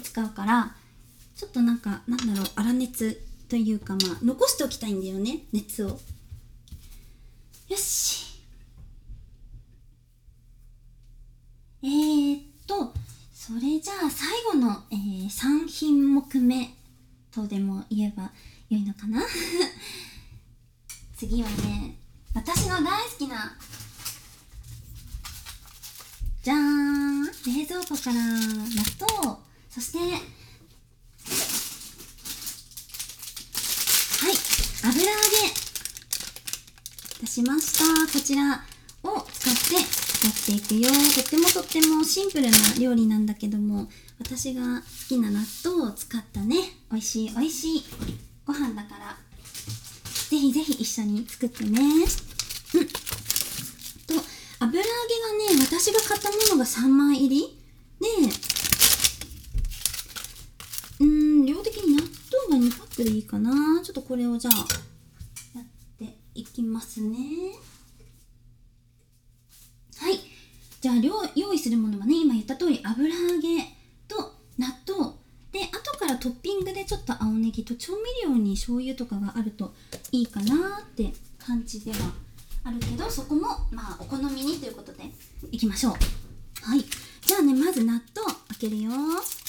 使うから、ちょっとなんだろう、粗熱というか、残しておきたいんだよね、熱を。よし。それじゃあ最後の、3品目目とでも言えば良いのかな次はね、私の大好きな、じゃーん、冷蔵庫から納豆、そしてはい、油揚げ出しました。こちらを使ってやっていくよ。とってもシンプルな料理なんだけども、私が好きな納豆を使ったね、美味しいご飯だから、ぜひぜひ一緒に作ってね。油揚げがね、私が買ったものが3枚入りで、量的に納豆が2パックでいいかな。ちょっとこれをじゃあやっていきますね。はい、じゃあ用意するものはね、今言った通り油揚げと納豆で、後からトッピングでちょっと青ネギと調味料に醤油とかがあるといいかなって感じではあるけど、そこもお好みにということでいきましょう。はい、じゃあね、まず納豆開けるよ。